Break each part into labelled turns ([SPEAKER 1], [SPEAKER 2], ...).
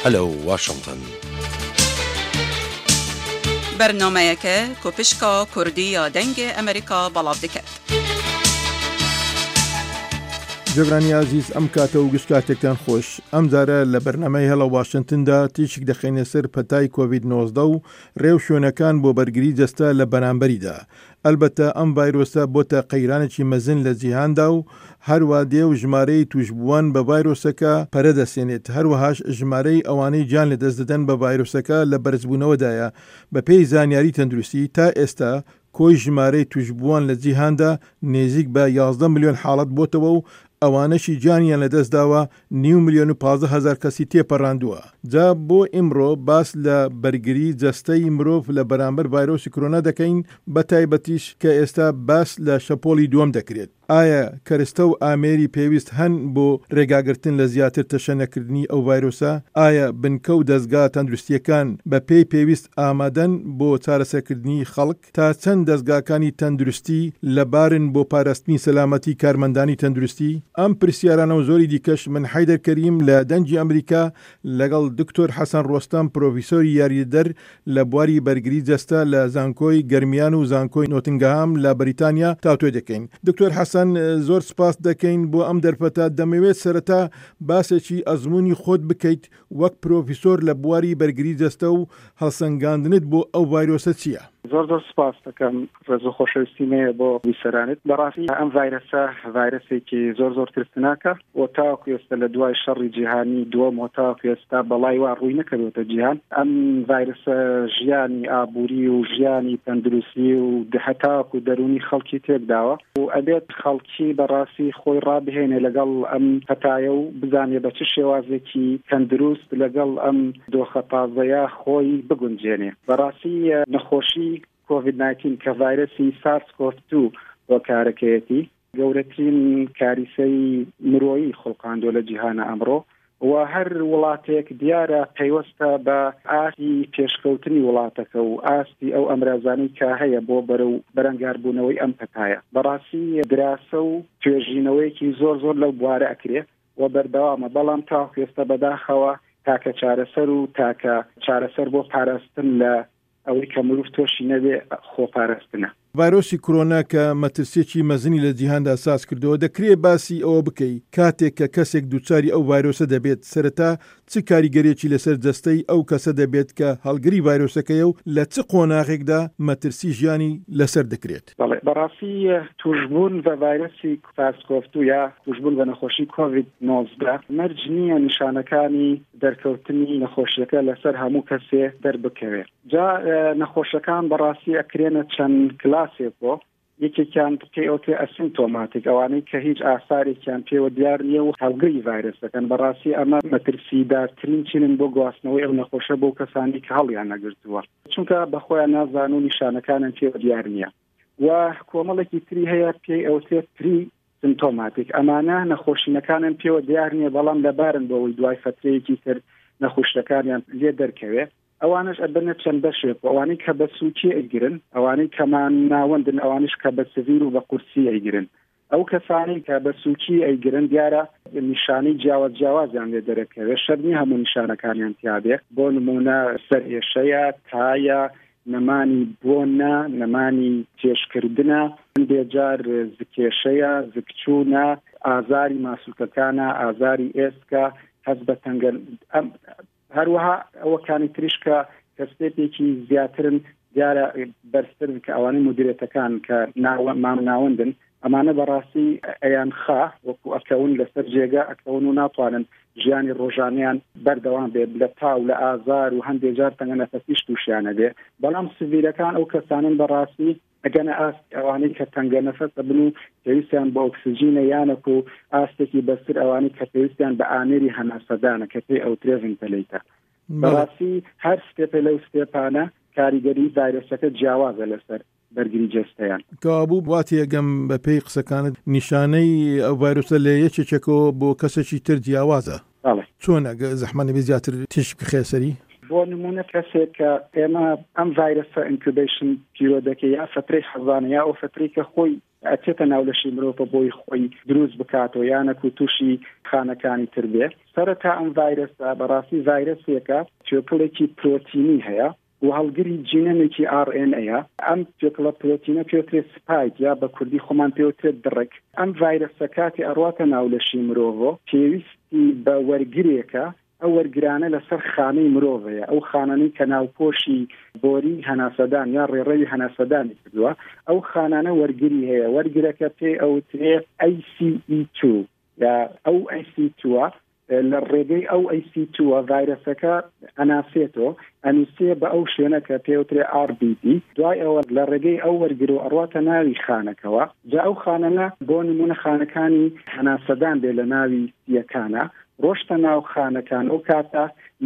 [SPEAKER 1] هلو واشنطن
[SPEAKER 2] برنامه‌یک کوپشکا کردی یا دنگ امریکا بلاف دکت.
[SPEAKER 3] جبرانی عزیز ئەم کاتە و گشتکاتێکتان خۆش ئەم جارە لە بەرنامەی هەڵە واشنگتندا تیشک دەخینە سەر پەتای کۆڤید-19 و ڕێو شوێنەکان بۆ بەرگری جەستە لە بەرامبەریدا. ئەلبەتە ئەم ڤایرۆسە بۆتە قەیرانێکی مەزن لە جیهاندا و هەروە دێ و ژمارەی توشبووان بە ڤایرۆسەکە پەرە دەسێنێت. هەروەهاش ژمارەی ئەوانەی گیان لە دەست دەدەن بە ڤایرۆسەکە لە بەرزبوونەوەدایە. بە پێی زانیاری تەندروستی تا ئێستا کۆی ژمارەی توشبووان لە جیهاندا نێزیک بە 11 ملیۆن حاڵەت بۆتەوە و ئەوانەشی گیانیان لە دەستداوە 9,150,000 کەسی تێپەڕاندووە. جا بۆ ئیمڕۆ باس لە بەرگری جەستەی مرۆڤ لە بەرامبەر ڤایرۆسی کۆرۆنا دەکەین، بە تایبەتیش کە ئێستا باس لە شەپۆلی دووەم دەکرێت. ئایا کەرستە و ئامێری پێویست هەن بۆ ڕێگاگرتن لە زیاتر تەشەنەکردنی ئەو ڤایرۆسە؟ ئایا بنکە و دەستگا تەندروستیەکان بە پێی پێویست ئامادەن بۆ چارەسەرکردنی خەڵک؟ تا چەند دەستگاکانی تەندروستی لەبارن بۆ پاراستنی سەلامەتی کارمەندانی تەندروستی؟ ئەم پرسیارانە و زۆری دیکەش من حیدەر کەریم لە دەنگی ئەمریکا لەگەڵ دکتۆر حەسەن ڕۆستەم پرۆفیسۆری یاریدەر لە بواری بەرگری جەستە لە زانکۆی گەرمیان و زانکۆی نۆتنگەهام لە بەریتانیا تاوتوێ دەکەین. دکتۆر حەسەن، زۆر سپاس دەکەین بۆ ئەم دەرفەتە. دەمەوێت سەرەتا باسێکی ئەزموونی خۆت بکەیت وەک پرۆفیسۆر لە بواری بەرگری جەستە و هەڵسەنگاندنت بۆ ئەو ڤایرۆسە چییە؟
[SPEAKER 4] زۆر سپاس دەکەم ڕێز و خۆشەویستیمەیە بۆ ویسەرانت. بەڕاستی ئەم ڤایرەسێکی زۆر ترسناکە و تاوەکو ئێستا لە دوای شەڕی جیهانی دووەم و تاوەکو ئێستا بەڵای وا ڕووی نەکردوتە جیهان. ئەم ڤایرەسە ژیانی ئابووری و ژیانی تەندروستی و هەتاوەکو دەرونی خەڵکی تێکداوە و ئەبێت خەڵکی بەڕاستی خۆی ڕابهێنێ لەگەڵ ئەم هەتایە و بزانێ بە چ شێوازێکی تەندروست لەگەڵ ئەم دۆخە تازەیە خۆی بگونجێنێ. بەڕاستی نەخۆشی کۆڤید-19 کە ڤایرەسی سارس-کۆڤ-2 بۆ کارەکەیەتی گەورەترین کاریسەی مرۆیی خوڵقاندووە لە جیهانە ئەمڕۆ و هەر وڵاتێک دیارە پەیوەستە بە ئاستی پێشکەوتنی وڵاتەکە و ئاستی ئەو ئەمرازانەی کە هەیە بۆ بەرەنگاربوونەوەی ئەم پەتایە. بەڕاستی دراسە و توێژینەوەیەکی زۆر لەو بوارە ئەکرێ و بەردەوامە، بەڵام تاوەکو ئێستا بەداخەوە تاکە چارەسەر و تاکە چارەسەر بۆ پاراستن لە ئەوەی کە مرۆڤ تۆشی نەبێ خۆپاراستنە.
[SPEAKER 3] ڤایرۆسی کۆرۆنا کە مەترسیەکی مەزنی لە جیهاندا ساز کردەوە، دەکرێت باسی ئەوە بکەی کاتێک کە کەسێک دووچاری ئەو ڤایرۆسە دەبێت سەرەتا چ کاریگەرێکی لەسەر جەستەی ئەو کەسە دەبێت کە هەڵگری ڤایرۆسەکەیە و لە چ قۆناغێکدا مەترسی ژیانی لەسەر دەکرێت؟
[SPEAKER 4] بەڕاستی توشبوون بە ڤایرۆسی سارس-کۆڤ-2 یا توشبوون بە نەخۆشی کۆڤید-19 مەرج نییە نیشانەکانی دەرکەوتنی نەخۆشیەکە لەسەر هەموو کەسێ دەربکەوێت. جا نەخۆشەکان بەڕاستی ئەکرێنە چەند کلاسێک بۆ. یەکێکیان پێوتێ ئەسیمتۆماتیک، ئەوانەی کە هیچ ئاسارێکیان پێوە دیار نییە و هەڵگری ڤایرۆسەکەن. بەڕاستی ئەمە مەترسیدارترین چنن بۆ گواستنەوەی ئەو نەخۆشە بۆ کەسانی کە هەڵیان نەگرتووە، چونکە بەخۆیان نازان و نیشانەکانیان پێوە دیار نییە. و کۆمەڵێکی تری هەیە پێی ئەوتێ پری سیمتۆماتیک، ئەمانە نەخۆشینەکانیان پێوە دیار نییە بەڵام لەبارن بەوەی دوای فترەیەکی تر نەخۆشیەکانیان لێ دەرکەوێت. ئەوانش ئەبنە چەند بەشێک، ئەوانەی کە بە سووکی ئەیگرن، ئەوانەی کەمان ناوەندن، ئەوانش کە بە سڤیر و بە قورسی ئەیگرن. ئەو کەسانی کە بە سووکی ئەیگرن دیارە نیشانەی جیاوازیان لێ دەرەکەوێت، شەرنی هەموو نیشانەکانیان تیابێ. بۆ نمونە سەرێشەیە، تایە، نەمانی بۆنە، نەمانی تێشکردنە، هەندێجار زکێشەیە، زکچوونە، ئازاری ماسوولکەکانە، ئازاری ئێسکە، هەست بە تەنگەن. هەروەها ئەوەکانی تریش کە کەسێتێکی زیاترن دیارە بەرزترن کە ئەوانەی مدیرێتەکان کە ناوەندن، ئەمانە بەڕاستی ئەیان خا وەکو ئەکەون لەسەر جێگە ئەکەون و ناتوانن ژیانی ڕۆژانیان بەردەوام بێت لە تاو لە ئازار و هەندێجار تەنگە نەفەسیش تووشیانە بێ. بەڵام سڤیرەکان ئەو کەسانن بەڕاستی ئەگەنە ئاست ئەوانەی کە تەنگە نەفەسە بن و پێویستیان بە ئۆکسجینە یانەک و ئاستێکی بەسر ئەوانەی کە پێویستیان بە ئامێری هەناسەدانە کە پێی ئەوترێ ڤنتیلەیتەر. بەڕاستی هەر ستێپە لەو ستێپانە کاریگەری ڤایرۆسەکە جیاوازە لەسەر بەرگری جەستەیان.
[SPEAKER 3] کابوو واتیەگەم بە پێی قسەکانت نیشانەی ئەو ڤایرۆسە لە یەکێکەکەوە بۆ کەسێکی تر جیاوازە. چۆنە زەحمەت نەبێ زیاتر تیشک خێسەری؟
[SPEAKER 4] بۆ نمونە کەسێک کە ئێمە ئەم ڤایرۆسە ئینکوبیشن پیرۆدەکە یا فترەی حەزانە یا ئەو فترەی کە خۆی ئەچێتە ناولەشی مرۆڤ بۆی خۆی دروست بکاتەوە یانەک و تووشی خانەکانی تر بێ. سەرەتا ئەم ڤایرۆسە بەڕاستی ڤایرۆسێکە تێکەڵێکی پرۆتینی هەیە و هەڵگری جینەمێکی RNA ئەم تێکەڵە پرۆتینە پێوترێت سپایک یا بە کوردی خۆمان پێوترێت دڕک. ئەم ڤایرۆسە کاتی ئەڕواتە ناولەشی مرۆڤ پێویستی بە وەرگرێکە، ئەو وەرگرانە لەسەر خانەی مرۆڤەیە، ئەو خانانەی کە ناوپۆشی بۆری هەناسەدان یا ڕێڕەوی هەناسەدانی کردووە، ئەو خانانە وەرگری هەیە. وەرگرەکە پێی ئەوترێت ACE2 یا ئەو ACE2 لە ڕێگەی ئەو ACE2 ڤایرۆسەکە ئەناسێتەوە، ئەنووسێ بە ئەو شوێنە کە پێوترێ RBD. دوای ئەوە لە ڕێگەی ئەو وەرگرە ئەڕواتە ناوی خانەکەوە. جا ئەو خانەنە بۆ نمونە خانەکانی هەناسەدان بێ لە ناوی سیەکانە ڕۆشتە ناو خانەکان. ئەو کاتە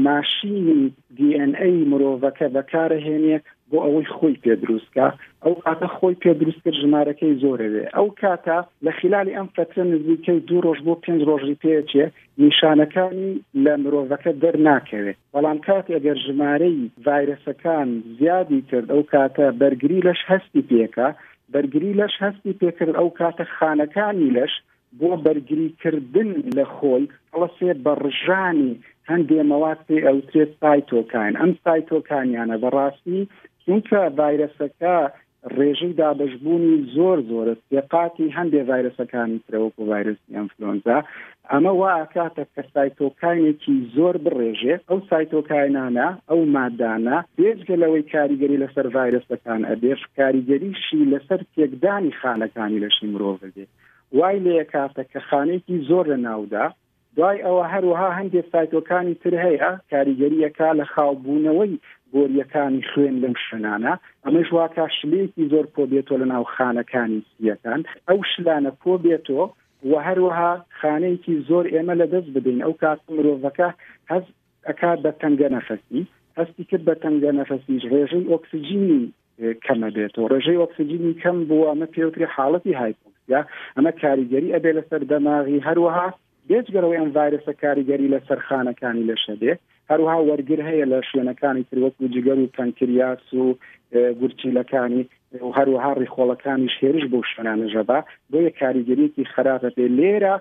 [SPEAKER 4] ماشینی DNA مرۆڤەکە بەکارهێنێ بۆ ئەوەی خۆی پێ دروستکە. ئەو کاتە خۆی پێ دروستکرد ژمارەکەی زۆرەوێ. ئەو کاتە لە خلالی ئەم فترە نزیکەی 2 ڕۆژ بۆ 5 ڕۆژی پێچێ نیشانەکانی لە مرۆڤەکە دەرناکەوێت. بەڵام کاتی ئەگەر ژمارەی ڤایرۆسەکان زیادی کرد ئەو کاتە بەرگری لەش هەستی پێکە. بەرگری لەش هەستی پێکرد ئەو کاتە خانەکانی لەش بۆ بەرگریکردن لە خۆی هەڵەسێ بە ڕژانی هەندێ مەواد پێ ئەوترێت سایتۆکاین. ئەم سایتۆکانیانە بەڕاستی چونکە ڤایرۆسەکە ڕێژەی دابەشبوونی زۆرە سێقاتی هەندێ ڤایرۆسەکانی ترەوەکو ڤایرۆسی ئەنفلۆنزا، ئەمە وا ئاکاتە کە سایتۆکاینێکی زۆر بڕێژێ. ئەو سایتۆکاینانە ئەو مادانە بێجگە لەوەی کاریگەری لەسەر ڤایرۆسەکان ئەبێت، کاریگەریشی لەسەر تێکدانی خانەکانی لەشی مرۆڤ بێت. وای لێ کاتە کە خانەیەکی زۆر لە ناودا. دوای ئەوە هەروەها هەندێک سایتۆکانی تر هەیە کاریگەریەکە لە خاوبوونەوەی بۆریەکانی خوێن لەم شوێنانە. ئەمەش واکە شلەیەکی زۆر پۆ بێتەوە لە ناو خانەکانی سیەکان. ئەو شلانە پۆ بێتەوە و هەروەها خانەیەکی زۆر ئێمە لە دەست بدەین. ئەو کات مرۆڤەکە هەز ئەکات بە تەنگە نەفەسی، هەستی کرد بە تەنگە نەفەسیش ڕێژەی ئۆکسجینی کەمە بێتەوە. ڕێژەی ئۆکسجینی کەم بووە ئەمە پێوتری حاڵەتی هایپۆکسیا. ئەمە کاریگەری ئەبێ لەسەر دەماغی. هەروەها بێجگەرەوەی ئەم ڤایرۆسە کاریگەری لەسەر خانەکانی لەشە بێ. هەروەها وەرگر هەیە لە شوێنەکانی تر وەکو جگەر و پەنکریاس و گورچیلەکانی و هەروەها ڕیخۆڵەکانی شێرش بۆ شوێنانەژەبا بۆیە کاریگەریەکی خراپە پێ. لێرە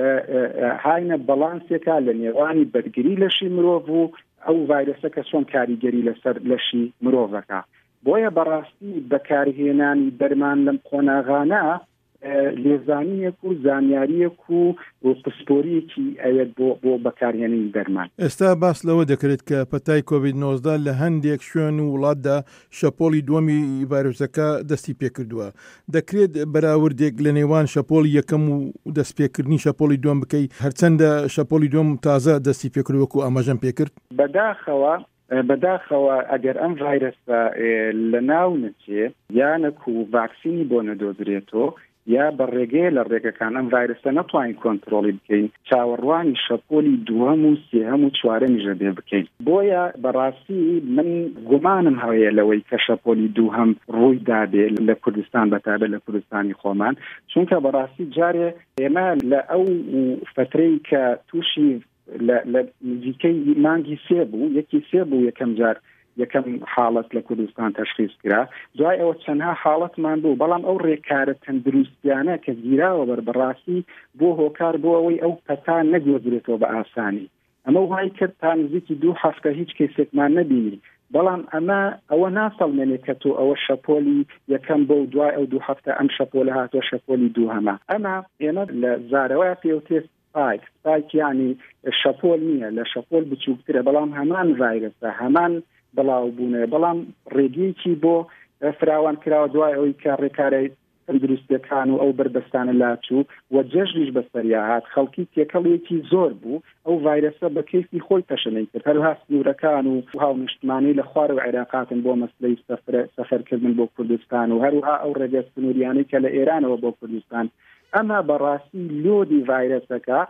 [SPEAKER 4] هاینە بەڵانسێکە لە نێوانی بەرگری لەشی مرۆڤ و ئەو ڤایرۆسە کە چۆن کاریگەری لەسەر لەشی مرۆڤەکە. بۆیە بەڕاستی بەکارهێنانی دەرمان لەم قۆناغانە لێزانیەک و زانیاریەک و پسپۆریەکی ئەوێت بۆ بەکارهێنانی دەرمان.
[SPEAKER 3] ئێستا باس لەوە دەکرێت کە پەتای کۆڤید-19 لە هەندێک شوێن و وڵاتدا شەپۆلی دووەمی ڤایرۆسەکە دەستی پێکردووە. دەکرێت بەراوردێک لە نێوان شەپۆلی یەکەم و دەستپێکردنی شەپۆلی دووەم بکەیت هەرچەندە شەپۆلی دووەم تازە دەستی پێکردووەکو ئاماژەم پێکرد؟
[SPEAKER 4] بەداخەوە ئەگەر ئەم ڤایرۆسە لە ناو نەچێ یانەک و ڤاکسینی بۆ نەدۆزرێتەوە یا بە ڕێگەیە لە ڕێگەکان ئەم ڤایرۆسە نەتوانین کۆنتڕۆڵی بکەین، چاوەڕوانی شەپۆلی دووەم و سێهەم و چوارەمیژە بێ بکەین. بۆیە بەڕاستی من گومانم هەیە لەوەی کە شەپۆلی دووهەم ڕووی دابێ لە کوردستان بەتابەت لە کوردستانی خۆمان، چونکە بەڕاستی جارێ ئێمە لە ئەو فترەی کە تووشی لە نزیکەی مانگی سێ بوو یەکەم جار یەکەم حاڵەت لە کوردستان تەشخیص کرا. دوای ئەوە چەندها حاڵەتمان بوو، بەڵام ئەو ڕێکارە تەندروستیانە کە گیراوە بەربەڕاستی بۆ هۆکار بۆ ئەوەی ئەو پەتا نەگوێزرێتەوە بە ئاسانی. ئەمە وای کرد تا نزیکی 2 هەفتە هیچ کەسێکمان نەبینی. بەڵام ئەوە ناسەڵمێنێت کە تۆ ئەوە شەپۆلی یەکەم بۆ دوای ئەو 2 هەفتە ئەم شەپۆلە هاتووە شەپۆلی دووهەمە. ئەمە ئێمە لە زارەوەی پێوتێ سپایک یعنی شەپۆل نییە، لە شەپۆل بچووکترە، بەڵام هەمان ڤایرۆسە هەمان بڵاو بوونێ، بەڵام ڕێگەیەکی بۆ فراوان کراوە دوای ئەوەی کە ڕێکارەی تەندروستیەکان و ئەو بەردەستانە لاچوو و جەژنیش بەسەریا هات. خەڵکی تێکەڵیەکی زۆر بوو ئەو ڤایرۆسە بە کەیفی خۆی تەشەنەی کرد. هەروها سنوورەکان و هاونیشتمانی لە خوار و عێراقاتن بۆ مەسلەی سەفەرکردن بۆ کوردستان و هەروها ئەو ڕێگە سنووریانەی کە لە ئێرانەوە بۆ کوردستان. ئەمە بەڕاستی لۆدی ڤایرۆسەکە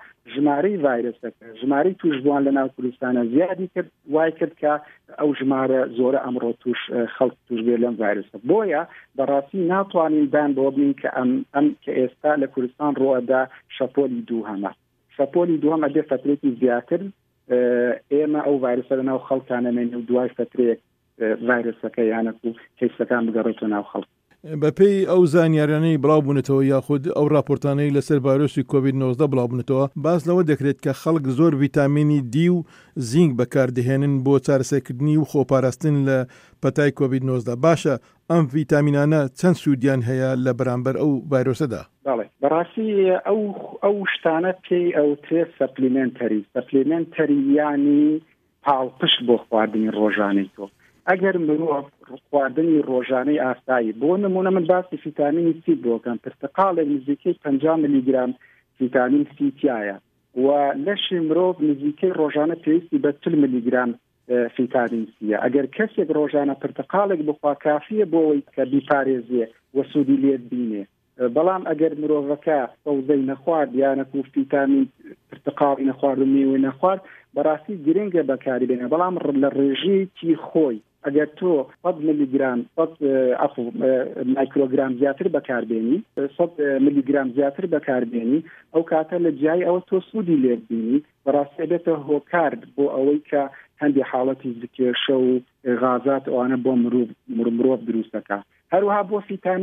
[SPEAKER 4] ژمارەی توشبووان لە ناو کوردستانە زیادی کرد، وای کرد کە ئەو ژمارە زۆرە ئەمڕۆ خەڵک توش بێ لەم ڤایرۆسە. بۆیە بەڕاستی ناتوانین دان بۆ بین کە ئەم کە ئێستا لە کوردستان ڕۆەدا شەپۆلی دووهەمە. شەپۆلی دووهەم ئەبێ فترێکی زیاتر ئێمە ئەو ڤایرۆسە لە ناو خەڵکانەمێنێ و دوای فترەیەک ڤایرۆسەکە یانەک و کەیسەکان بگەڕێتەوە ناو خەڵک.
[SPEAKER 3] بەپێی ئەو زانیاریانەی بڵاوبوونەتەوە یاخود ئەو راپۆرتانەی لەسەر ڤایرۆسی کۆڤید-19 بڵاوبوونەتەوە باس لەوە دەکرێت کە خەڵک زۆر ڤیتامینی دی و زینک بەکاردەهێنن بۆ چارەسەرکردنی و خۆپاراستن لە پەتای کۆڤید-19. باشە ئەم ڤیتامینانە چەند سوودیان هەیە لە بەرامبەر ئەو ڤایرۆسەدا؟
[SPEAKER 4] بەڵێ بەڕاستی ئەو شتانە پێی ئەوترێ سەپلیمنتەری یانی پاڵپشت بۆ خواردنی ڕۆژانەی تۆ. ئەگەر مرۆڤ خواردنی ڕۆژانەی ئاسایی بۆ نمونە من باسی ڤیتامینی سی بۆکەم پرتقالێک نزیکەی 50 میلیگرام ڤیتامین سی تایە و لەشی مرۆڤ نزیکەی ڕۆژانە پێویستی بە 40 میلیگرام ڤیتامین سیە. ئەگەر کەسێک ڕۆژانە پرتقالێک بخوا کافیە بۆەوەی کە بیپارێزیێ و سوودی لێت بینێ. بەڵام ئەگەر مرۆڤەکە سەوزەی نەخوارد یانەکو ڤیتامین پرتقاڵی نەخوارد و میوەی نەخوارد بەڕاستی گرنگە بەکاری بێنێ. بەڵام لە ڕێژەیەکی خۆی ئەگەر تۆ 100 میلیگرام 100 مایکرۆگرام زیاتر بەکاربێنی 100 میلیگرام زیاتر بەکاربێنی ئەو کاتە لە جای ئەوە تۆ سوودی لێت بینی بەڕاستی بێتە هۆکار بۆ ئەوەی کە هەندی حاڵەتی زکێشە و غازات ئەوانە بۆ مرۆڤ دروستەکە. هەروەها بۆ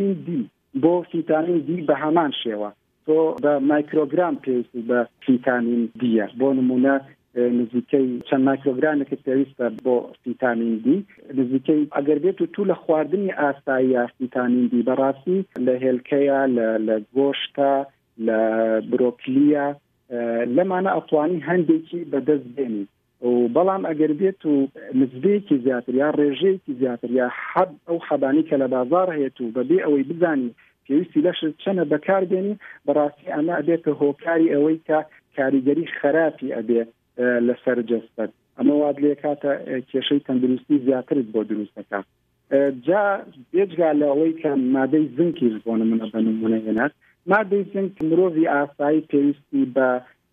[SPEAKER 4] ڤیتامین دی بە هەمان شێوە تۆ بە مایکرۆگرام پێویستی بە ڤیتامین دیە. بۆ نمونە نزیکەی چەند مایکرۆگرامێکی پێویستە بۆ ڤیتامین دی نزیکەی ئەگەر بێت و تو لە خواردنی ئاسایی ڤیتامین دی بەڕاستی لە هێلکەیە لە گۆشتە لە برۆکلیە لەمانە ئەتوانی هەندێکی بەدەست بێنی و بەڵام ئەگەر بێت و نزبەیەکی زیاتر یا ڕێژەیەکی زیاتر یا ئەو حەبانی کە لە بازار هەیەت و بەبێ ئەوەی بزانی پێویستی لەش چەنە بەکاربێنی بەڕاستی ئەمە ئەبێتە هۆکاری ئەوەی کە کاریگەری خراپی ئەبێت لەسەر جەستەت. ئەمە واد لێ کاتە کێشەی تەندروستی زیاترت بۆ دروستەکە. جا بێجگا لە ئەوەی کە مادەی زنکیش بۆ نمونە بە نمونە هێنات مادەی زنک مرۆڤی ئاسایی پێویستی بە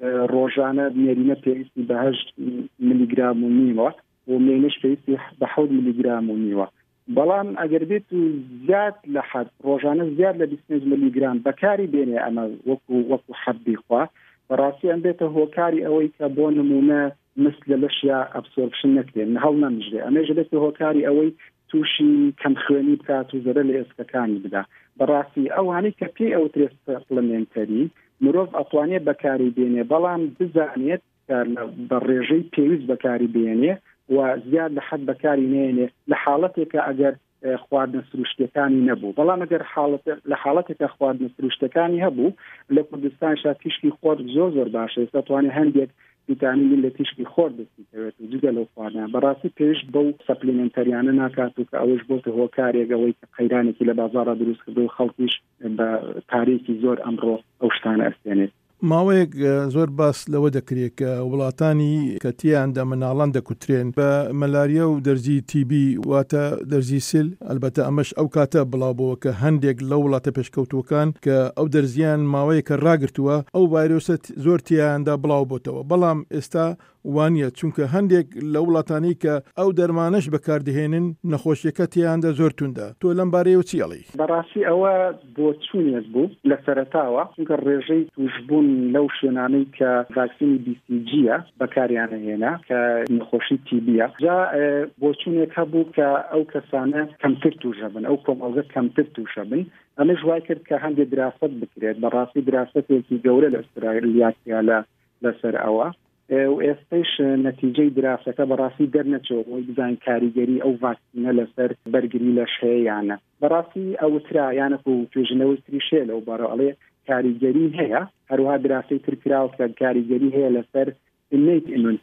[SPEAKER 4] ڕۆژانە نێرینە پێویستی بە 8 میلیگرام و نیوە و مێنش پێویستی بە 7 میلیگرام و نیوە. بەڵام ئەگەر بێت و زیاد لە حەد ڕۆژانە زیاد لە 25 میلیگرام بەکاری بێنێ ئەمە وەکو حەبی خوا بەڕاستی ئەم بێتە هۆکاری ئەوەی کە بۆ نمونە مثل لەشیا ئەبسۆرپشن نەکرێن هەڵ نەمژێ. ئەمەژە بێتە هۆکاری ئەوەی تووشی کەم خوێنی بکات و زەرە لە ئێسکەکانی بدا. بەڕاستی ئەوانەی کە پێی ئەوترێ سەپڵمنتەری مرۆڤ ئەتوانێت بەکاری بێنێ بەڵام بزانێت بە ڕێژەی پێویست بەکاری بێنێ و زیاد لە حەد بەکاری نێنێ لە حاڵەتێکە ئەگەر خواردن سروشتەکانی نەبوو. بەڵام ئەگەر لە حاڵەتێکە خواردن سروشتەکانی هەبوو لە کوردستانشا تیشکی خۆرد زۆر باشە دەتوانێت هەندێک ڤیتامین لە تیشکی خۆرد دەستیتەوێت و جگە لەو خواردنە بەڕاستی پێویست بەو سەپلیمنتەریانە ناکات و کە ئەوەش بۆتە هۆکارێکەوەی کە قەیرانێکی لە بازاڕە دروست کردو و خەڵکیش بە پارێکی زۆر ئەمڕۆ ئەو شتانە ئەستێنێت.
[SPEAKER 3] ماوەیەک زۆر باس لەوە دەکرێت کە وڵاتانی کە تیاندا مناڵان دەکوترێن بە مەلاریا و دەرزی تیبی واتە دەرزی سل ئەلبەتە ئەمەش ئەو کاتە بڵاوبەوە کە هەندێک لە وڵاتە پێشکەوتوەکان کە ئەو دەرزیان ماوەیەکە ڕاگرتووە ئەو ڤایرۆسە زۆر تیاندا بڵاو بۆتەوە. بەڵام ئێستا وانە چونکە هەندێک لە وڵاتانی کە ئەو دەرمانش بەکاردهێنن نەخۆشیەکە تیاندا زۆر توندە. تۆ لەم بارەیەوە چی ئەڵی؟
[SPEAKER 4] بەڕاستی ئەوە بۆ چوونێت بوو لە سەرەتاوە چونکە ڕێژەی توشبوون لەو شوێنانەی کە ڤاکسینی BCG-ە بەکاریانە هێنا کە نەخۆشی تیبیە جا بۆ چوونێک هەبوو کە ئەو کەسانە کەمتر توشە بن ئەو کۆمەڵگە کەمتر توشە بن. ئەمەش وای کرد کە هەندێک دراست بکرێت بەڕاستی دراستێکی گەورە لە ئوسترالیا لەسەر ئەوە و ئێستش نەتیجەی دراستەکە بەڕاستی دەرنەچەوە بۆی بزانین کاریگەری ئەو ڤاکسینە لەسەر بەرگری لەش هەیە یانە. بەڕاستی ئەوترا یانەک و توێژنەوەی تریشێ لەو بەرەڵێ کاریگەری هەیە هەروها دراستەی ترکراوە کە کاریگەری هەیە لەسەر innate immune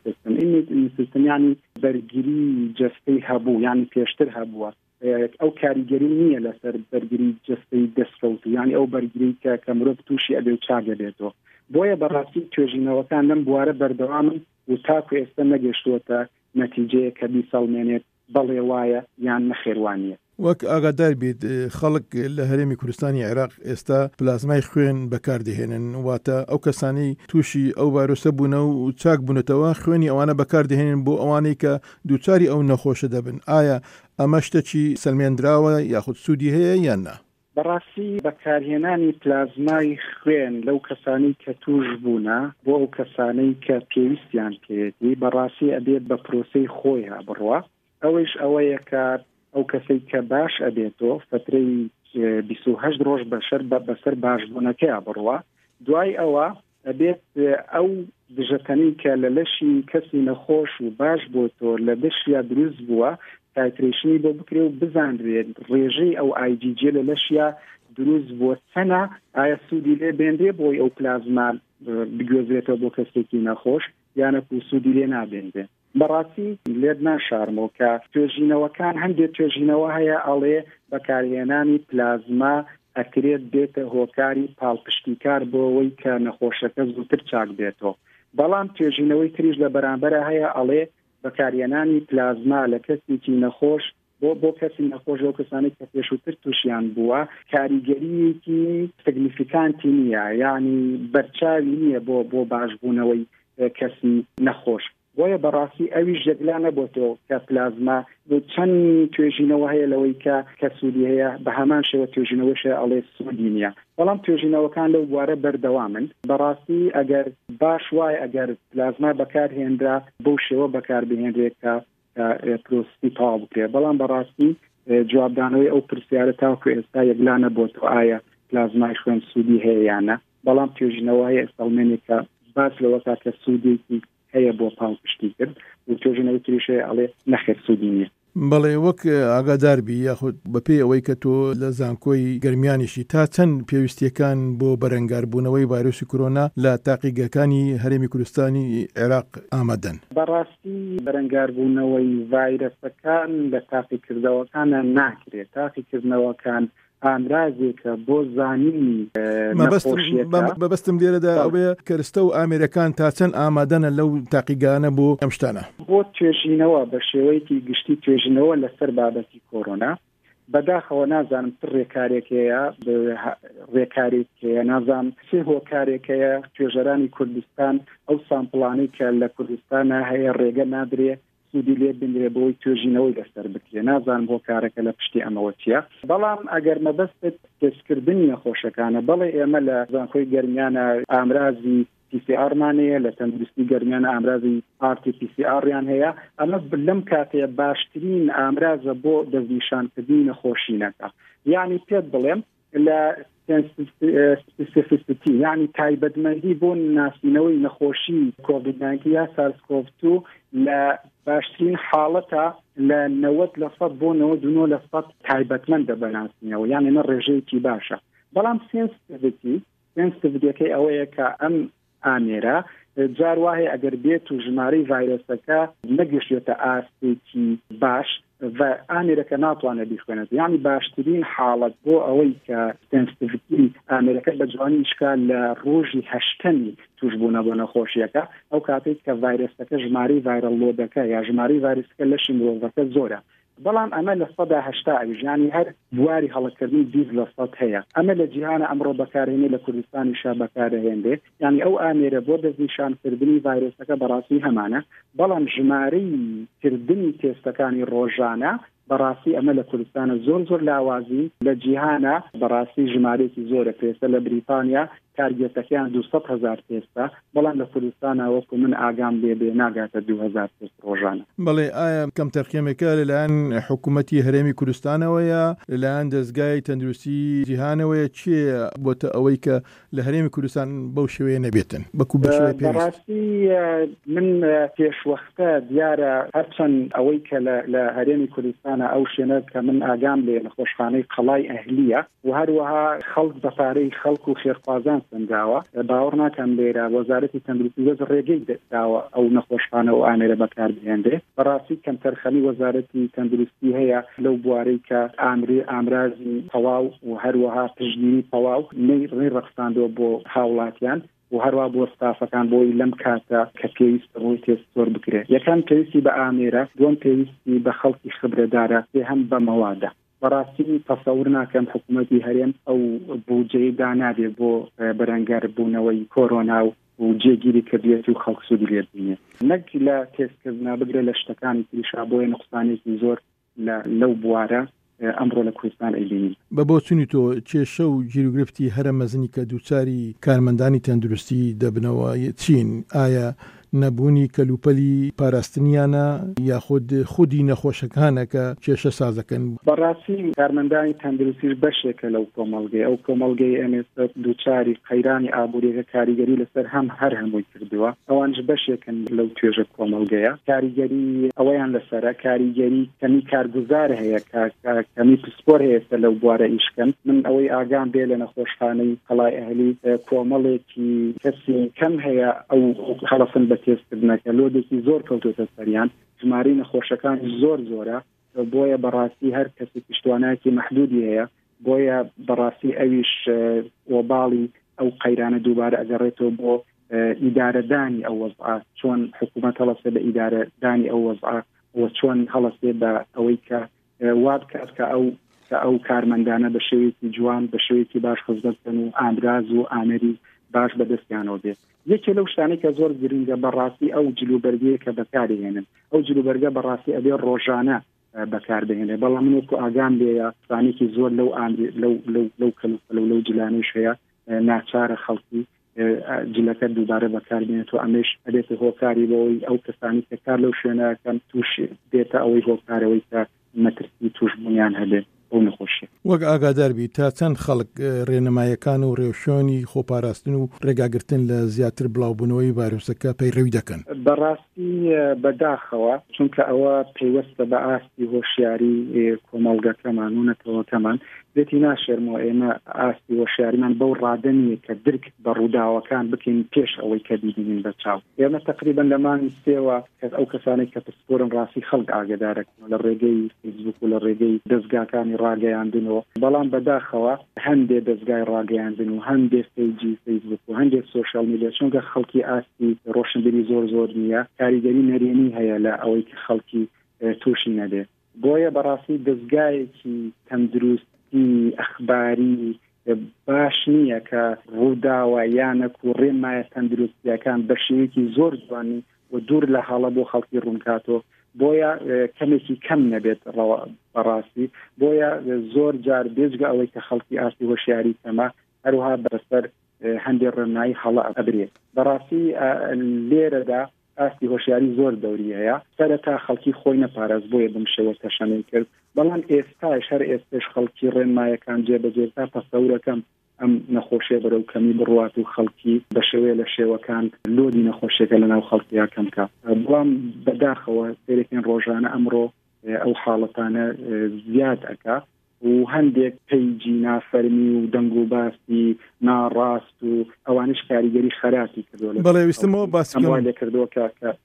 [SPEAKER 4] system یعنی بەرگری جەستەی هەبوو یعنی پێشتر هەبووە ئەو کاریگەری نییە لەسەر بەرگری جەستەی دەستکەوت یعنی ئەو بەرگری کە مرۆڤ تووشی ئەبێ و چاک دەبێتەوە. بۆیە بەڕاستی توێژینەوەکان لەم بوارە بەردەوامن و تاکو ئێستا نەگەشتووەتە نەتیجەیە کە بیسەڵمێنێت بەڵێ وایە یان نەخێوانیە.
[SPEAKER 3] وەک ئاگادار بیت خەڵک لە هەرێمی کوردستانی عێراق ئێستا پلازمای خوێن بەکاردەهێنن واتە ئەو کەسانی تووشی ئەو ڤایرۆسە بوونە و چاک بوونەتەوە خوێنی ئەوانە بەکاردەهێنن بۆ ئەوانەی کە دووچاری ئەو نەخۆشە دەبن. ئایا ئەمە شتێکی سەلمێنراوە یاخود سوودی هەیە یان نا؟
[SPEAKER 4] بەڕاستی بەکارهێنانی پلازمای خوێن لەو کەسانی کە توش بوونە بۆ ئەو کەسانەی کە پێویستیان پێێتی بەڕاستی ئەبێت بە پرۆسەی خۆی بڕوە. ئەوەش ئەوەیە کە ئەو کەسەی کە باش ئەبێتەوە فترەی 28 ڕۆژ بەسەر باشبوونەکەی بڕوە دوای ئەوە ئەبێت ئەو دژەکەنی کە لە لەشی کەسی نەخۆش و باش بۆ تۆ لە دشیا دروست بووە تایترێشنی بۆ بکرێ و بزانرێت ڕێژەی ئەو IgG لە لەشیا دروست بۆ چەنە ئایا سوودی لێ بێندێ بۆی ئەو پلازما بگوێزرێتەوە بۆ کەسێکی نەخۆش یانە سوودی لێ نابێندێ بەڕاستی لێت ناشارمەوە کە توێژینەوەکان هەندێک توێژینەوە هەیە ئەڵێ بەکارهێنانی پلازما ئەکرێت بێتە هۆکاری پاڵپشتیکار بۆ ئەوەی کە نەخۆشەکە زووتر چاک بێتەوە بەڵام توێژینەوەی تریش لە بەرامبەرە هەیە ئەڵێ بەکارهێنانی پلازما لە کەسێکی نەخۆش بۆ کەسی نەخۆش و کەسانی کە پێشووتر تووشیان بووە کاریگەریەکی سگنیفیکانتی نییە یعنی بەرچاوی نییە بۆ باشبوونەوەی کەسی نەخۆش بۆیە بەڕاستی ئەویش جەگلا نەبووەوە کە پلازما چەند توێژینەوە هەیە لەوەی کە سوودی هەیە بە هەمان شێوە توێژینەوەشە ئەڵێ سوودی نییە بەڵام توێژینەوەکان لەو بوارە بەردەوامن بەڕاستی ئەگەر باش وای ئەگەر پلازما بەکارهێنرا بەو شێوە بەکاربهێنرێت کە پرۆستی تاوا بکرێ بەڵام بەڕاستی جوابدانەوەی ئەو پرسیارە تاوەکو ئێستا یەکلا نەبووەوە ئایا پلازمای خوێن سوودی هەیە یانە بەڵام توێژینەوە هەیە ئێستاڵمێنێک کە باس لەوە کە سوودێکی هەیە بۆ پاڵپشتی کرد و توێژینەوەی تریشەیە ئەڵێ نەخێر سوودی نییە
[SPEAKER 3] بەڵێ وەک ئاگاداربی یاخود بەپێی ئەوەی کە تۆ لە زانکۆی گەرمیانیشی تا چەند پێویستیەکان بۆ بەرەنگاربوونەوەی ڤایرۆسی کۆرۆنا لە تاقیگەکانی هەرێمی کوردستانی عێراق ئامادەن
[SPEAKER 4] بەڕاستی بەرەنگاربوونەوەی ڤایرۆسەکان لە تاقیکردنەوەکانە ناکرێت تاقیکردنەوەکان ئامرازێکە بۆ زانینی
[SPEAKER 3] بەبەستم لێرەدا ئەوەیە کەرستە و ئامێرەکان تا چەند ئامادەنە لەو تاقیگانە بۆ ئەم شتانە
[SPEAKER 4] بۆ توێژینەوە بە شێوەیەکی گشتی توێژینەوە لەسەر بابەتی کۆرۆنا بەداخەوە نازانم ڕێکارێکەیە نازانم چه هۆکارێکەیە توێژەرانی کوردستان ئەو سامپڵانەی کە لە کوردستانە هەیە ڕێگە نادرێ سوودی لێ بنرێ بۆی توێژینەوەی لەسەر بکرێ نازانم هۆکارەکە لە پشتی ئەمەوە چیە بەڵام ئەگەر مەبەستت تێستکردنی نەخۆشەکانە بەڵێ ئێمە لە زانکۆی گەرمیانە ئامرازی PCR مانەیە لە تەندروستی گەرمیانە ئامرازی RT-PCR یان هەیە ئەمە لەم کاتەیە باشترین ئامرازە بۆ دەستنیشانکردنی نەخۆشینەکە یعنی پێت بڵێم لە سپیسیفیسیتی یعنی تایبەتمەندی بۆ ناسینەوەی نەخۆشی کۆڤید-19 یا سارس-کۆڤ-2 لە باشترین حاڵەتە لە 90% بۆ 99% تایبەتمەندە بەناسینەوە یعنی نە ڕێژەیەکی باشە بەڵام سێنسیتیڤیتیەکەی ئەوەیە کە ئەم ئامێرە جار وایە ئەگەر بێت و ژمارەی ڤایرۆسەکە نەگەشتێتە ئاستێکی باش و ئامێرەکە ناتوانێت بیخوێنێت یعنی باشترین حاڵەت بۆ ئەوەی کە سێنسیتیڤیتی ئامێرەکە بە جوانی شکا لە ڕۆژی هەشتەمی توشبوونە بۆ نەخۆشیەکە ئەو کاتێک کە ڤایرۆسەکە ژمارەی ڤایرەل لۆدەکە یا ژمارەی ڤایرۆسەکە لەشی مرۆڤەکە زۆرە بەڵام ئەمە لە 180 ژانی هەر بواری هەڵەکردنی 20% هەیە ئەمە لە جیهانە ئەمڕۆ بەکارهێنێ لە کوردستانی شا بەکارهێندێ یعنی ئەو ئامێرە بۆ دەستنیشانکردنی ڤایرۆسەکە بەڕاستی هەمانە بەڵام ژمارەی کردنی تێستەکانی ڕۆژانە بەڕاستی ئەمە لە کوردستانە زۆر لاوازی لە جیهانە بەڕاستی ژمارەیەکی زۆرە پێستە لە بریتانیا تارگێتەکەیان 200,000 تێستە بەڵام لە کوردستانە وەکو من ئاگام لێبێ ناگاتە 2,000 تێست ڕۆژانە
[SPEAKER 3] بەڵێ ئایا کەم تەرخیمێکە لەلایەن حکوومەتی هەرێمی کوردستانەوەیە لەلایەن دەستگای تەندروستی جیهانەوەیە چیە بۆتە ئەوەی کە لە هەرێمی کوردستان بەو شێوەیە نەبێتن بەکو بەشێوەی پێویست
[SPEAKER 4] بەڕاستی من پێشوەختە دیارە هەرچەند ئەوەی کە لە هەرێمی کوردستانە ئەو شوێنە کە من ئاگام لێ نەخۆشخانەی قەڵای ئەهلیە و هەروەها خەڵک بەپارەی خەڵک و خێرخوازان سنداوە باوەڕ ناکەم لێرە وەزارەتی تەندروستی وەز ڕێگەی داوە ئەو نەخۆشخانە و ئامێرە بەکاربهێنرێ بەڕاستی کەم تەرخەمی وەزارەتی تەندروستی هەیە لەو بوارەی کە ئامرازی تەواو و هەروەها پشتگیری تەواو ڕێ ڕەخساندەوە بۆ هاوڵاتیان و هەروە بۆ ستافەکان بۆی لەم کاتە کە پێویستە بۆی تێست زۆر بکرێت یەکەم پێویستی بە ئامێرە دووەم پێویستی بە خەڵکی خبرەدارە هەم بە مەوادە بەڕاستی تەسەور ناکەم حکوومەتی هەرێم ئەو بودجەی دانابێ بۆ بەرەنگاربوونەوەی کۆرۆنا و جێگیری کردێتی و خەڵک سوودی لێ ببینێ نەک لە تێستکردنا بگرێت لە شتەکانی تریشا بۆیە نقصانێکی زۆر لەو بوارە ئەمڕۆ لە کوردستان ئەیبینین
[SPEAKER 3] بە بۆ چونی تۆ کێشە و گیرروگرفتی هەرە مەزنی کە دووچاری کارمەندانی تەندروستی دەبنەوە چین ئایا نەبوونی کەلوپەلی پاراستنیانە یاخود خودی نەخۆشەکانە کە کێشە سازەکەن.
[SPEAKER 4] بەڕاستی کارمەندانی تەندروستیش بەشێکە لەو کۆمەڵگەی ئەو کۆمەڵگەی ئەمێستا دووچاری قەیرانی ئابووریەکە کاریگەری لەسەر هەر هەمووی کردووە ئەوانش بەشێکن لەو توێژە کۆمەڵگەیە کاریگەری ئەوەیان لەسەرە کاریگەری کەمی کارگوزار هەیە کەمی پسپۆر هەیە لەو بوارە ئیشکن من ئەوەی ئاگام بێ لە نەخۆشخانەی قەڵای ئەهلی کۆمەڵێکی کەسی کەم هەیە ئەو هەڵەسن بە تێزکردنەکە لۆدێکی زۆر کەوتۆتە سەریان ژماری نەخۆشەکانی زۆرە بۆیە بەڕاستی هەر کەسی پشتوانایەکی مەحدودی هەیە بۆیە بەڕاستی ئەویش وەباڵی ئەو قەیرانە دووبارە ئەگەڕێتەوە بۆ ئیدارەدانی ئەو وەزعە چۆن حکوومەت هەڵەسێ بە ئیدارەدانی ئەو وەزعە و چۆن هەڵەسێ بە ئەوەی کە واب کات کە ئەو کارمەندانە بە شێوەیەکی جوان بە شێوەیەکی باش خزمەتکەن و ئامراز و ئامێری باش بەدەستیانەوە بێت یەکێ لەو شتانەی کە زۆر گرنگە بەڕاستی ئەو جلوبەرگەیە کە بەکارهێنن ئەو جلوبەرگە بەڕاستی ئەبێ ڕۆژانە بەکاردەهێنێ بەڵام من وەکو ئاگام لێیە شتانێکی زۆر لەو جلانەیش هەیە ناچارە خەڵکی جلەکە دووبارە بەکاربێنێت و ئەمەش ئەبێتە هۆکاری بەوەی ئەو کەسانی کە کار لەو شوێنەکەن توش بێتە ئەوەی هۆکارەوەی کە مەترسی توشبوونیان هەبێت ئەو نەخۆشیە. وەک
[SPEAKER 3] ئاگاداربی تا چەند خەڵک ڕێنەمایەکان و ڕێوشۆنی خۆپاراستن و ڕێگاگرتن لە زیاتر بڵاوبوونەوەی ڤایرۆسەکە پەیڕەوی دەکەن؟
[SPEAKER 4] بەڕاستی بەداخەوە چونکە ئەوە پەیوەستە بە ئاستی هۆشیاری کۆمەڵگەکەمان و نەتەوەکەمان بێتی ناشێرمەوە ئێمە ئاستی هۆشیاریمان بەو ڕادەنیە کە درک بە ڕووداوەکان بکەین پێش ئەوەی کە بیبینین بە چاو. ئێمە تقریبا لەمانی سێوە ئەو کەسانێک کە پسپۆرن ڕاستی خەڵک ئاگدارەکەن لە ڕێگەی فیسبوک و لە ڕێگەی دەستگاکانی ڕاگەیاندنەوە بەڵام بەداخەوە هەندێک دەستگای ڕاگەیاندن و هەندێک پیجی فیسبوک و هەندێک سوشال میدیا چونکە خەڵکی ئاستی ڕۆشنبیری زۆر نییە کاریگەری نەرێنی هەیە لە ئەوەی کە خەڵکی تووشی نەبێت بۆیە بەڕاستی دەستگایەکی تەندروستی ئەخباری باش نییە کە ڕووداوە یانەک و ڕێمایە تەندروستیەکان بە شێوەیەکی زۆر جوانی و دوور لە حاڵە بۆ خەڵکی ڕوونکاتەوە بۆیە کەمێکی کەم نەبێت بەڕاستی بۆیە زۆر جار بێجگە ئەوەی کە خەڵکی ئاستی هۆشیاری کەمە هەروها بەسەر هەندێک ڕێنمایی هەڵە ئەبرێت بەڕاستی لێرەدا ئاستی هۆشیاری زۆر دەوری هەیە سەرەتا خەڵکی خۆی نەپارێز بۆیە بم شێوە تەشەنەی کرد بەڵام ئێستاش هەر ئێستش خەڵکی ڕێنمایەکان جێبەجێ تا تەسەورەکەم ئەم نەخۆشیە بەرەو کەمی بڕوات و خەڵکی بە شێوەیە لە شێوەکان لۆدی نەخۆشیەکە لەناو خەڵکییا کەمکە بەڵام بەداخەوە سێرەکەن ڕۆژانە ئەمڕۆ ئەو حاڵەتانە زیاد ئەکا و هەندێک پیجی نافەرمی و دەنگ و باسی ناڕاست و ئەوانش کاریگەری خەراتی کردووە.
[SPEAKER 3] بەڵێ ویستمەوە باسیکەم
[SPEAKER 4] کردووە کە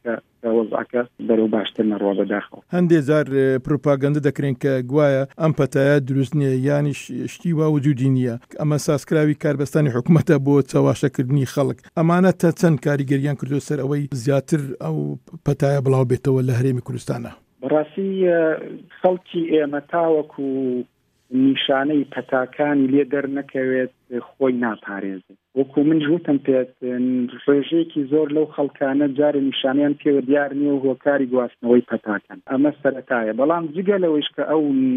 [SPEAKER 4] وەزعەکە بەرەو باشتر نەڕوا بەداخەوە.
[SPEAKER 3] هەندێک جار پروپاگەندە دەکرێن کە گوایە ئەم پەتایە دروست نییە یانی شتی وا وجودی نییە ئەمە سازکراوی کاربەستانی حکوومەتە بۆ چاواشەکردنی خەڵک ئەمانە تا چەند کاریگەریان کردو سەر ئەوەی زیاتر ئەو پەتایە بڵاو بێتەوە لە هەرێمی کوردستانە؟
[SPEAKER 4] بەڕاستی خەڵکی ئێمە تاوەکو نیشانەی پەتاکانی لێ دەرنەکەوێت خۆی ناپارێزێت وەکو من جوتم پێت ڕێژەیەکی زۆر لەو خەڵکانە جارە نیشانیان پێوە دیار نییە و هۆکاری گواستنەوەی پەتاکەن ئەمە سەرەتایە بەڵام جگە لەوەیش کە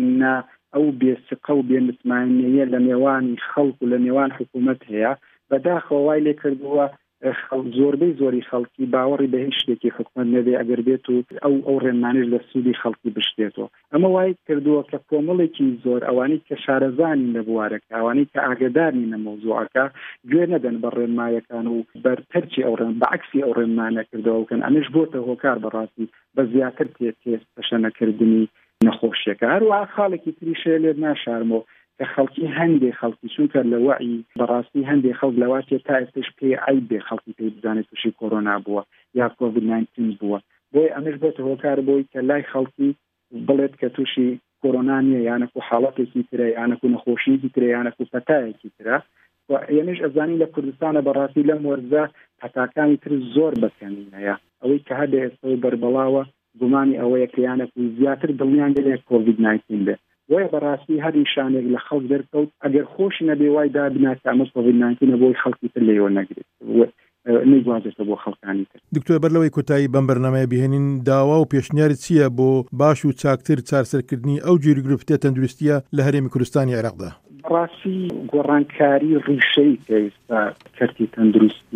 [SPEAKER 4] ئەو بێسقە و بێمتمانەیە لە نێوانی خەڵک و لە نێوان حکوومەت هەیە بەداخەوە وای لێ کردووە زۆربەی زۆری خەڵکی باوەڕی بە هیچ شتێکی حکومەت نەبێ ئەگەر بێت و ئەو ڕێنمانش لە سوودی خەڵکی بشتێتەوە ئەمە وای کردووە کە کۆمەڵێکی زۆر ئەوانەی کە شارەزانی لە بوارەکە ئەوانەی کە ئاگدارنی لە مەوزوعەکە گوێ نەدەن بە ڕێنمایەکان و بەرتەرچی ئەو بەعکسی ئەو ڕێنمانە کردەوەکەن ئەمەش بۆتە هۆکار بەڕاستی بە زیاتر تێپەشەنەکردنی نەخۆشیەکە هەروە خاڵێکی تریشەیە لێ ناشارمەوە کە خەڵکی هەندێک خەڵکی چونکە لە وعی بەڕاستی هەندێک خەڵک لەواتێ تا ئێستش پێ ئای بێ خەڵکی پێی بزانێت تووشی کۆرۆنا بووە یا کۆڤید-19 بووە بۆی ئەمەش بێتە هۆکار بۆی کە لای خەڵکی بڵێت کە تووشی کۆرۆنا نییە یانەک و حاڵەتێکی ترە یانەک و نەخۆشیەکی ترە یانەک و پەتایەکی ترە یعنیش ئەزانی لە کوردستانە بەڕاستی لەم وەرزە پەتاکانی تر زۆر بەکەمی هەیە ئەوەی کە هەدە ئێستا بەربەڵاوە گومانی ئەوەیە کە یانەک و زیاتر دڵنیان دەبێت کۆڤید-19 بێت وای بەڕاستی هەر نیشانێک لە خەڵک دەرکەوت ئەگەر خۆش نەبێ وای دابنات ئەمە کۆڤید-19 بۆی خەڵکی تر لێوە نەگرێت نەیگوازێتە بۆ خەڵکانی تر.
[SPEAKER 3] دکتۆر بەرلەوەی کۆتایی بەم بەرنامەیە بهێنین داوا و پێشنیاری چییە بۆ باش و چاکتر چارسەرکردنی ئەو جوری گروپتە تەندروستیە لە هەرێمی کوردستانی عێراقدا؟
[SPEAKER 4] بەڕاستی گۆڕانکاری ڕیشەی کە ئێستا کەرتی تەندروستی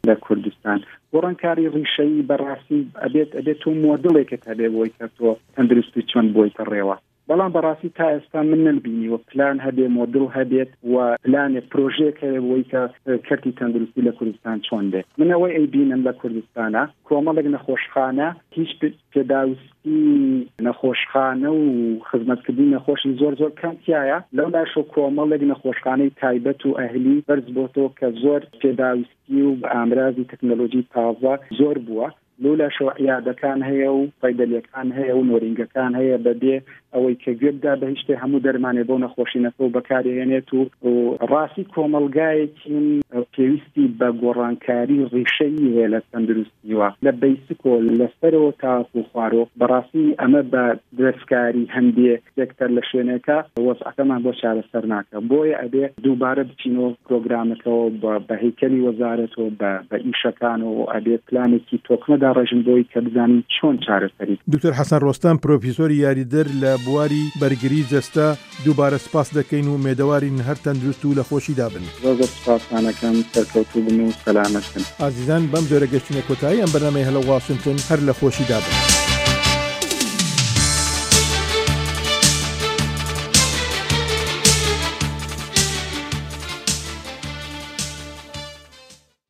[SPEAKER 4] لە کوردستان گۆڕانکاری ڕیشەیی بەڕاستی ئەبێت و مۆدڵێکت هەبێ بۆی کە تۆ تەندروستی چۆن بۆی پڕێوە بەڵام بەڕاستی تا ئێستا من نبینی و پلان هەبێ مۆدڵ هەبێت و پلانێ پرۆژێک هەیە بۆی کە کەرتی تەندروستی لە کوردستان چۆن بێت منەوەی ئەیبینم لە کوردستانە کۆمەڵێک نەخۆشخانە هیچ پێداویستی نەخۆشخانە و خزمەتکردنی نەخۆشی زۆر کەمتیایە لەولاشۆ کۆمەڵێک نەخۆشخانەی تایبەت و ئەهلی بەرز بۆ تۆ کە زۆر پێداویستی و بە ئامرازی تەکنۆلۆژی تازە زۆر بووە لولا شو عیادەکان هەیە و فەیدەلیەکان هەیە و نۆرینگەکان هەیە بەبێ ئەوەی کە گوێبدا بەهشتێ هەموو دەرمانێ بۆ نەخۆشینەکە و بەکارهێنێت و ڕاستی کۆمەلگایەکی پێویستی بە گۆڕانکاری ڕیشەیی هەیە لە تەندروستیوە لە بیسکۆ لەسەرەوە تاکو و خوارۆ بەڕاستی ئەمە بە دەستکاری هەندێک سێکتەر لە شوێنەکە وەزعەکەمان بۆ چارەسەر ناکە بۆیە ئەبێ دووبارە بچینەوە پرۆگرامەکەەوە بە هەیکەلی وەزارەتەوە بە ئیشەکان و ئەبێ پلانێکی تۆکمەدا ڕێژم بۆی کە بزانین چۆن چارەسەری.
[SPEAKER 3] دکتۆر حەسەن ڕۆستام پرۆفیسۆری یاریدەر لە بواری بەرگری جەستە دووبارە سپاس دەکەین و مێدەوارین هەر تەندروست و لە خۆشی دابن.
[SPEAKER 4] زۆر سپاسانەکەم سەرکەوتوو بن و سەلامەت بن.
[SPEAKER 3] ئازیزان بەم جۆرە گەشتنە کۆتایی ئەم بەرنامەی هەلە واشنگتن هەر لە خۆشی دابن.